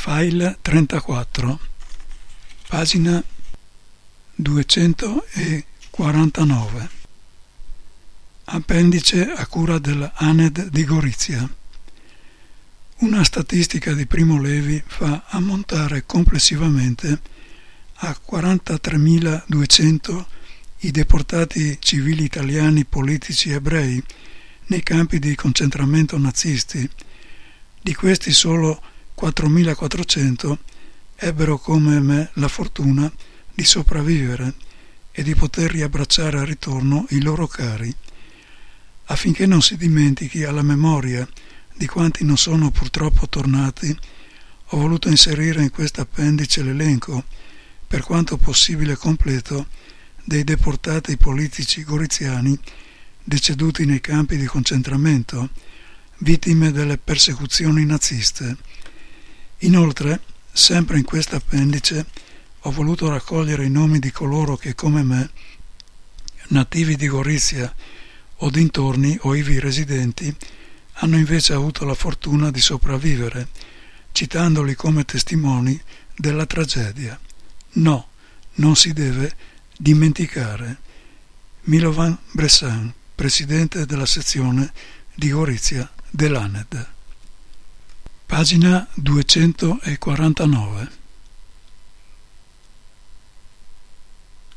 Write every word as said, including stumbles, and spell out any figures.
File trentaquattro, pagina duecentoquarantanove. Appendice a cura dell'A N E D di Gorizia. Una statistica di Primo Levi fa ammontare complessivamente a quarantatremiladuecento i deportati civili italiani politici ebrei nei campi di concentramento nazisti. Di questi solo quattromilaquattrocento ebbero come me la fortuna di sopravvivere e di poter riabbracciare al ritorno i loro cari. Affinché non si dimentichi alla memoria di quanti non sono purtroppo tornati, ho voluto inserire in questo appendice l'elenco, per quanto possibile completo, dei deportati politici goriziani deceduti nei campi di concentramento, vittime delle persecuzioni naziste. Inoltre, sempre in questo appendice, ho voluto raccogliere i nomi di coloro che, come me, nativi di Gorizia o dintorni o ivi residenti, hanno invece avuto la fortuna di sopravvivere, citandoli come testimoni della tragedia. No, non si deve dimenticare. Milovan Bressan, presidente della sezione di Gorizia dell'A N E D. Pagina duecentoquarantanove.